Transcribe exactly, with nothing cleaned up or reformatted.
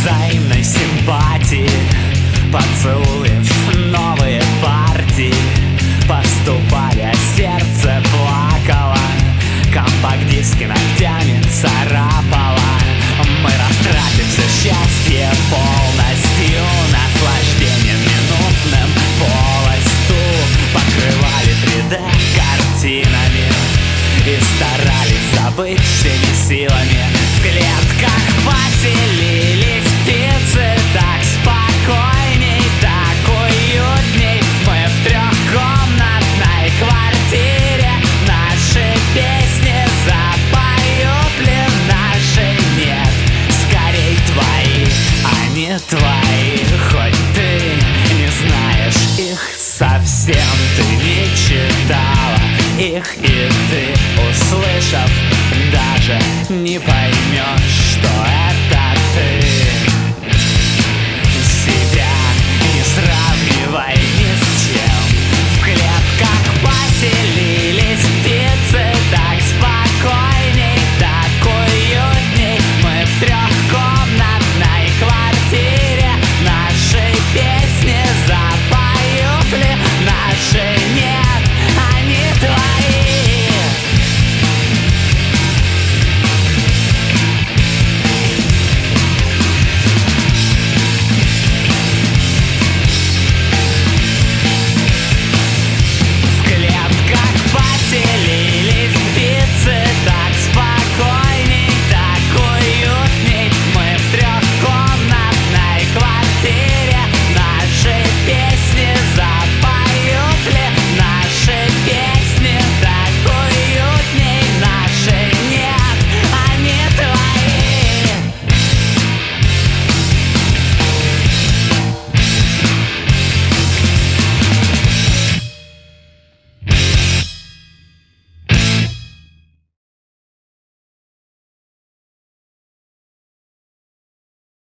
взаимной симпатии, поцелуев, новые партии поступали, а сердце плакало, компакт-диски ногтями царапало. Мы растратив все счастье полностью, наслаждением минутным полостью покрывали три дэ картинами и старались забыть всеми силами. В клетках поселились птицы, так спокойней, так уютней. Мы в трехкомнатной квартире, наши песни запоют ли наши? Нет, скорей твои, а не твои.